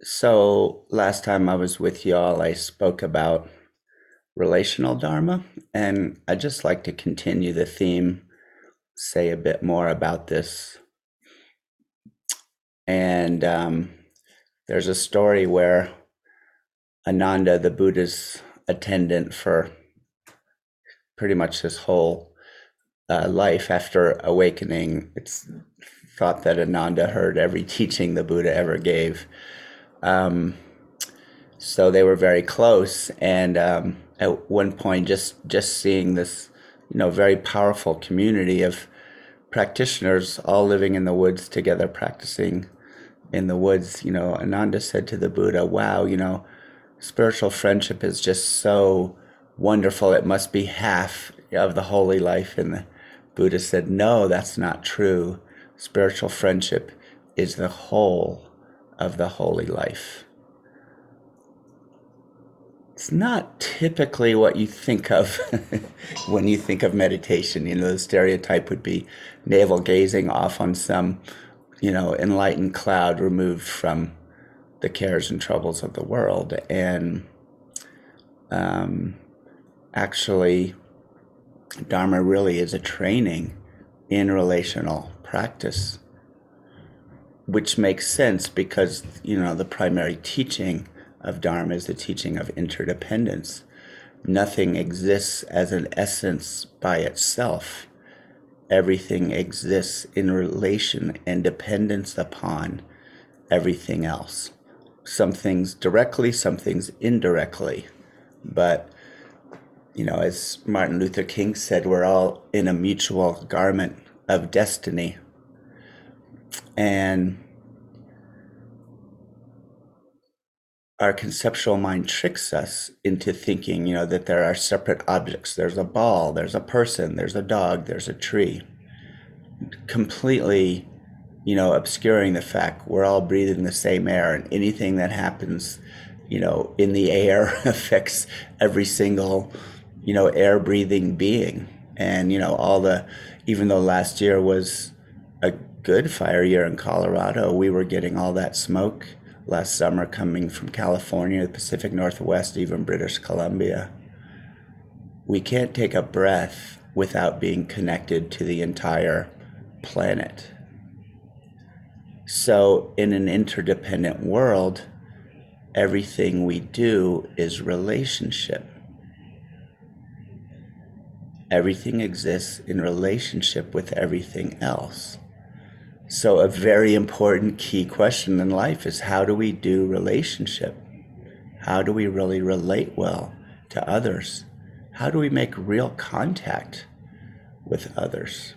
So last time I was with y'all, I spoke about relational dharma, and I'd just like to continue the theme, say a bit more about this. And there's a story where Ananda, the Buddha's attendant for pretty much his whole life after awakening, it's thought that Ananda heard every teaching the Buddha ever gave. Um, so they were very close, and at one point, just seeing this, very powerful community of practitioners all living in the woods together, practicing in the woods. Ananda said to the Buddha, "Wow, spiritual friendship is just so wonderful. It must be half of the holy life." And the Buddha said, "No, that's not true. Spiritual friendship is the whole of the holy life." It's not typically what you think of when you think of meditation. The stereotype would be navel gazing off on some, enlightened cloud removed from the cares and troubles of the world. And um, actually, Dharma really is a training in relational practice, which makes sense because, the primary teaching of Dharma is the teaching of interdependence. Nothing exists as an essence by itself. Everything exists in relation and dependence upon everything else. Some things directly, some things indirectly. But, as Martin Luther King said, we're all in a mutual garment of destiny. And our conceptual mind tricks us into thinking, that there are separate objects. There's a ball, there's a person, there's a dog, there's a tree. Completely, obscuring the fact we're all breathing the same air, and anything that happens, in the air affects every single, air breathing being. And, even though last year was a good fire year in Colorado, we were getting all that smoke last summer coming from California, the Pacific Northwest, even British Columbia. We can't take a breath without being connected to the entire planet. So, in an interdependent world, everything we do is relationship. Everything exists in relationship with everything else. So a very important key question in life is, how do we do relationship? How do we really relate well to others? How do we make real contact with others?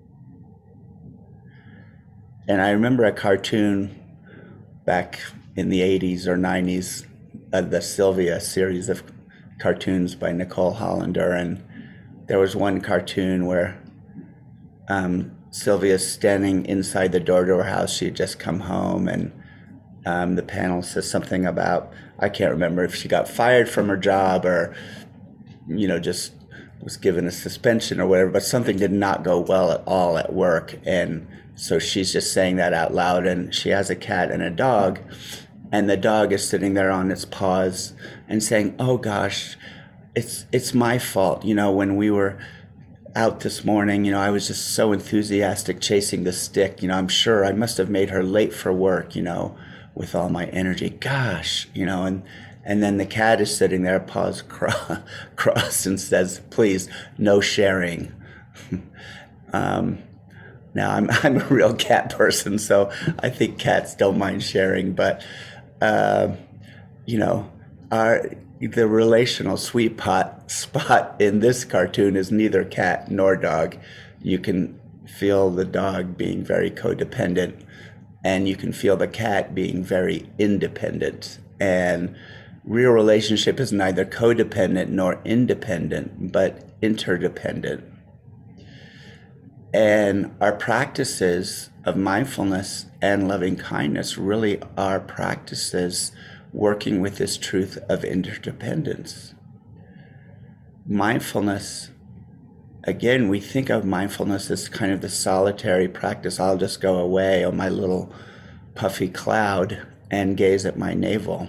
And I remember a cartoon back in the 80s or 90s, the Sylvia series of cartoons by Nicole Hollander. And there was one cartoon where Sylvia's standing inside the door to her house. She had just come home, and the panel says something about, I can't remember if she got fired from her job or, just was given a suspension or whatever, but something did not go well at all at work. And so she's just saying that out loud, and she has a cat and a dog, and the dog is sitting there on its paws and saying, "Oh gosh, it's my fault. When we were out this morning, I was just so enthusiastic chasing the stick. I'm sure I must have made her late for work, with all my energy. Gosh, and then the cat is sitting there, paws crossed, and says, "Please, no sharing." Now, I'm a real cat person, so I think cats don't mind sharing, but, you know, our the relational spot in this cartoon is neither cat nor dog. You can feel the dog being very codependent, and you can feel the cat being very independent. And real relationship is neither codependent nor independent, but interdependent. And our practices of mindfulness and loving kindness really are practices working with this truth of interdependence. Mindfulness, again, we think of mindfulness as kind of the solitary practice. I'll just go away on my little puffy cloud and gaze at my navel.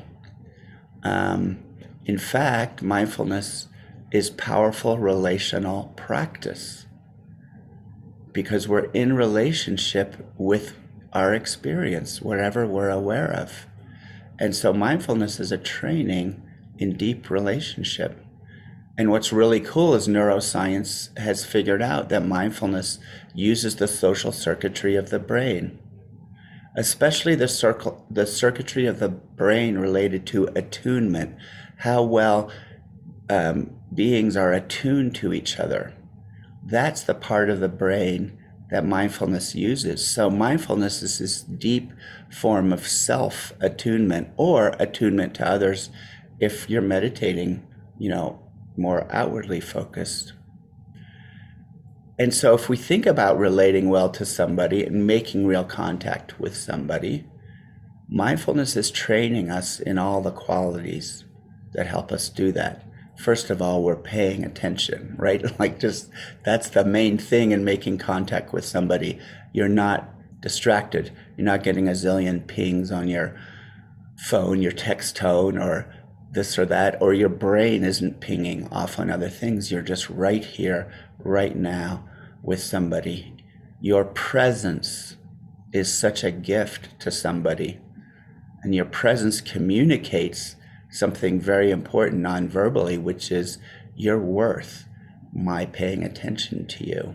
In fact, mindfulness is powerful relational practice because we're in relationship with our experience, whatever we're aware of. And so mindfulness is a training in deep relationship. And what's really cool is neuroscience has figured out that mindfulness uses the social circuitry of the brain, especially the circuitry of the brain related to attunement, how well beings are attuned to each other. That's the part of the brain that mindfulness uses. So mindfulness is this deep form of self-attunement or attunement to others if you're meditating, more outwardly focused. And so if we think about relating well to somebody and making real contact with somebody, mindfulness is training us in all the qualities that help us do that. First of all, we're paying attention, right? That's the main thing in making contact with somebody. You're not distracted. You're not getting a zillion pings on your phone, your text tone, or this or that, or your brain isn't pinging off on other things. You're just right here, right now with somebody. Your presence is such a gift to somebody, and your presence communicates something very important non-verbally, which is your worth, my paying attention to you.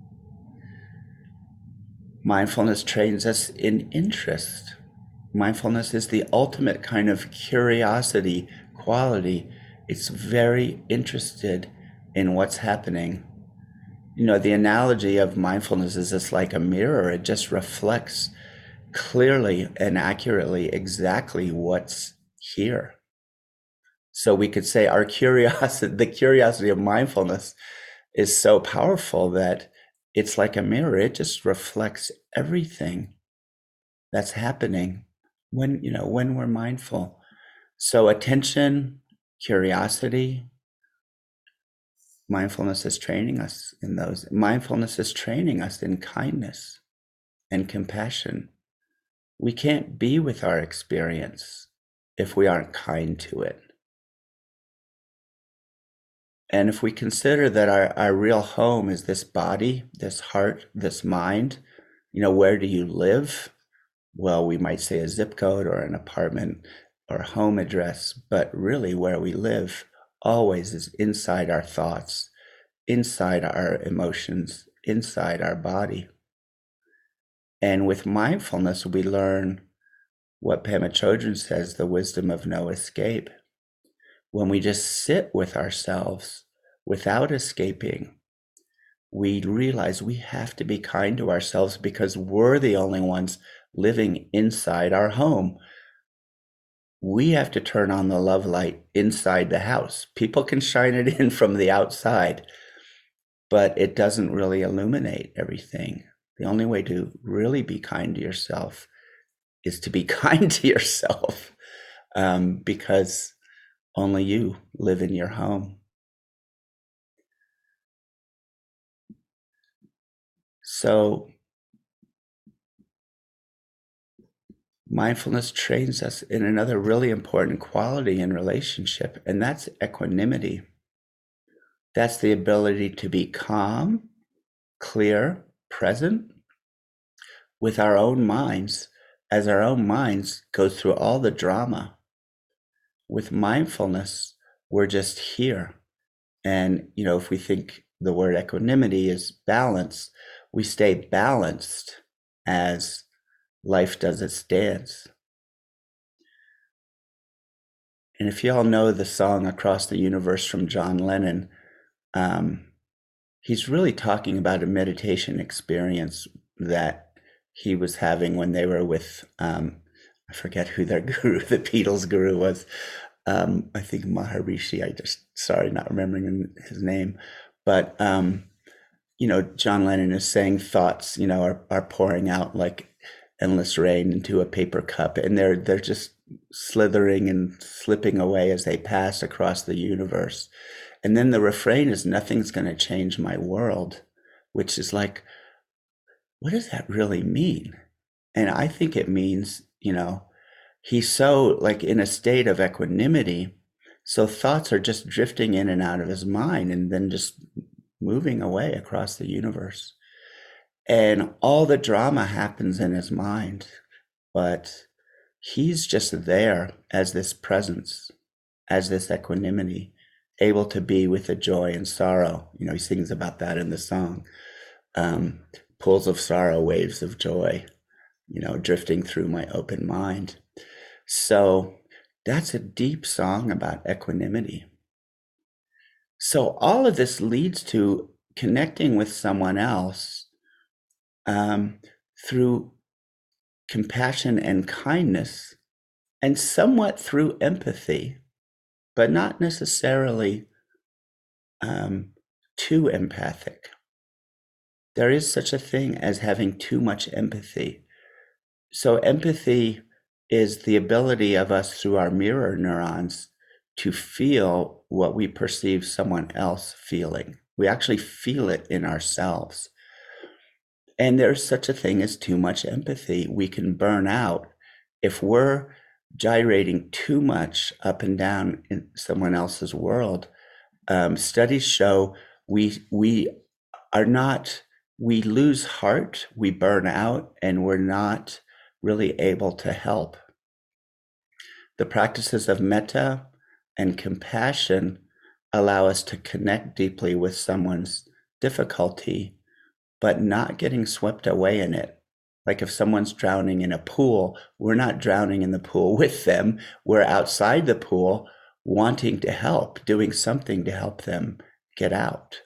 Mindfulness trains us in interest. Mindfulness is the ultimate kind of curiosity quality. It's very interested in what's happening. The analogy of mindfulness is just like a mirror. It just reflects clearly and accurately exactly what's here. So we could say the curiosity of mindfulness is so powerful that it's like a mirror. It just reflects everything that's happening when we're mindful. So attention, curiosity, mindfulness is training us in those. Mindfulness is training us in kindness and compassion. We can't be with our experience if we aren't kind to it. And if we consider that our real home is this body, this heart, this mind, where do you live? Well, we might say a zip code or an apartment or a home address, but really where we live always is inside our thoughts, inside our emotions, inside our body. And with mindfulness, we learn what Pema Chodron says, the wisdom of no escape. When we just sit with ourselves without escaping, we realize we have to be kind to ourselves because we're the only ones living inside our home. We have to turn on the love light inside the house. People can shine it in from the outside, but it doesn't really illuminate everything. The only way to really be kind to yourself is to be kind to yourself, because only you live in your home. So mindfulness trains us in another really important quality in relationship, and that's equanimity. That's the ability to be calm, clear, present with our own minds as our own minds go through all the drama. With mindfulness, we're just here. And, if we think the word equanimity is balance, we stay balanced as life does its dance. And if you all know the song Across the Universe from John Lennon, he's really talking about a meditation experience that he was having when they were with, I forget who their guru, the Beatles guru was. I think Maharishi, sorry, not remembering his name. But, John Lennon is saying thoughts, are pouring out like endless rain into a paper cup, and they're just slithering and slipping away as they pass across the universe. And then the refrain is, nothing's going to change my world, which is like, what does that really mean? And I think it means, he's so like in a state of equanimity. So thoughts are just drifting in and out of his mind and then just moving away across the universe. And all the drama happens in his mind, but he's just there as this presence, as this equanimity, able to be with the joy and sorrow. You know, he sings about that in the song. Pools of sorrow, waves of joy, you know, drifting through my open mind. So that's a deep song about equanimity. So all of this leads to connecting with someone else through compassion and kindness, and somewhat through empathy, but not necessarily too empathic. There is such a thing as having too much empathy. So empathy is the ability of us through our mirror neurons to feel what we perceive someone else feeling. We actually feel it in ourselves. And there's such a thing as too much empathy. We can burn out if we're gyrating too much up and down in someone else's world. Studies show we are not, we lose heart, we burn out, and we're not really able to help. The practices of metta and compassion allow us to connect deeply with someone's difficulty, but not getting swept away in it. Like if someone's drowning in a pool, we're not drowning in the pool with them. We're outside the pool wanting to help, doing something to help them get out.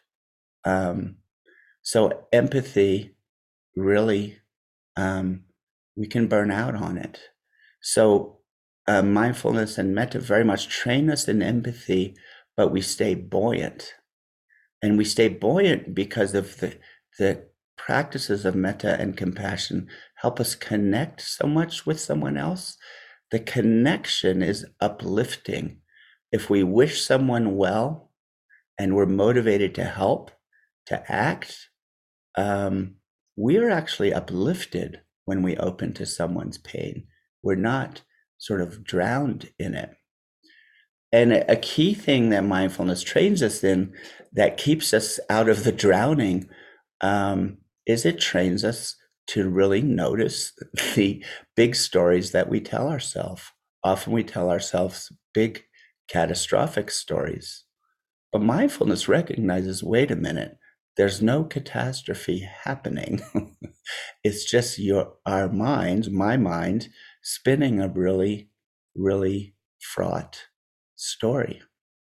So empathy really, we can burn out on it. So mindfulness and metta very much train us in empathy, but we stay buoyant. And we stay buoyant because of the practices of metta and compassion help us connect so much with someone else. The connection is uplifting. If we wish someone well and we're motivated to help, to act, we are actually uplifted when we open to someone's pain. We're not sort of drowned in it. And a key thing that mindfulness trains us in that keeps us out of the drowning is it trains us to really notice the big stories that we tell ourselves. Often we tell ourselves big catastrophic stories. But mindfulness recognizes, wait a minute, there's no catastrophe happening. It's just our minds, my mind, spinning a really, really fraught story.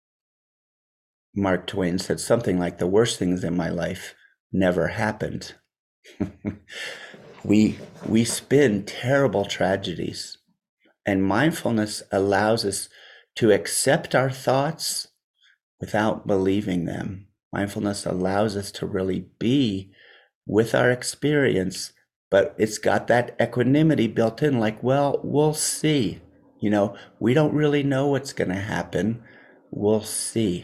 Mark Twain said something like, the worst things in my life never happened. we spin terrible tragedies, and mindfulness allows us to accept our thoughts without believing them. Mindfulness allows us to really be with our experience, but it's got that equanimity built in, like, well, we'll see. You know, we don't really know what's going to happen. We'll see.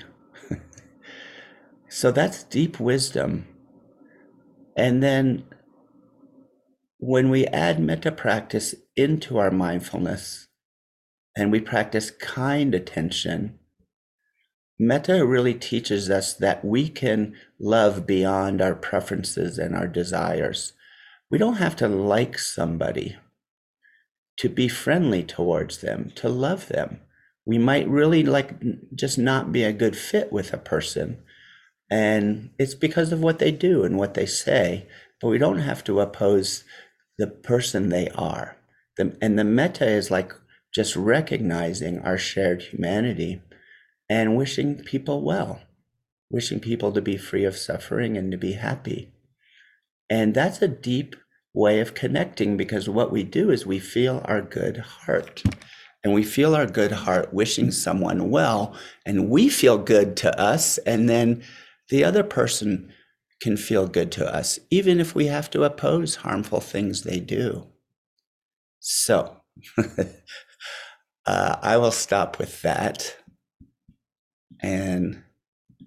So that's deep wisdom. And then when we add metta practice into our mindfulness and we practice kind attention, metta really teaches us that we can love beyond our preferences and our desires. We don't have to like somebody to be friendly towards them, to love them. We might really just not be a good fit with a person. And it's because of what they do and what they say, but we don't have to oppose the person they are. And the metta is like just recognizing our shared humanity and wishing people well, wishing people to be free of suffering and to be happy. And that's a deep way of connecting, because what we do is we feel our good heart. And we feel our good heart wishing someone well, and we feel good to us, and then the other person can feel good to us, even if we have to oppose harmful things they do. So I will stop with that. And